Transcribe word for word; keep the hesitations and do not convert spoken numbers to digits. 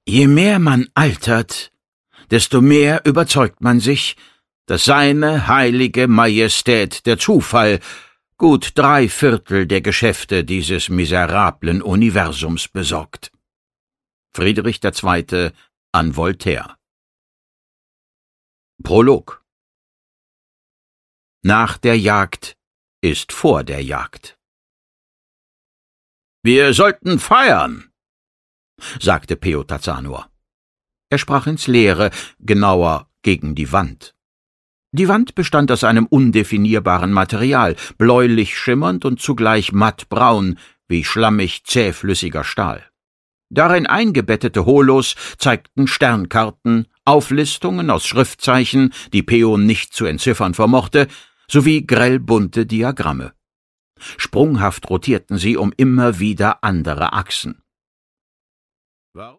Je mehr man altert, desto mehr überzeugt man sich, dass seine heilige Majestät der Zufall gut drei Viertel der Geschäfte dieses miserablen Universums besorgt. Friedrich der Zweite an Voltaire. Prolog. Nach der Jagd ist vor der Jagd. »Wir sollten feiern«, sagte Peotazanor. Er sprach ins Leere, genauer gegen die Wand. Die Wand bestand aus einem undefinierbaren Material, bläulich schimmernd und zugleich mattbraun, wie schlammig zähflüssiger Stahl. Darin eingebettete Holos zeigten Sternkarten, Auflistungen aus Schriftzeichen, die Peo nicht zu entziffern vermochte, sowie grellbunte Diagramme. Sprunghaft rotierten sie um immer wieder andere Achsen.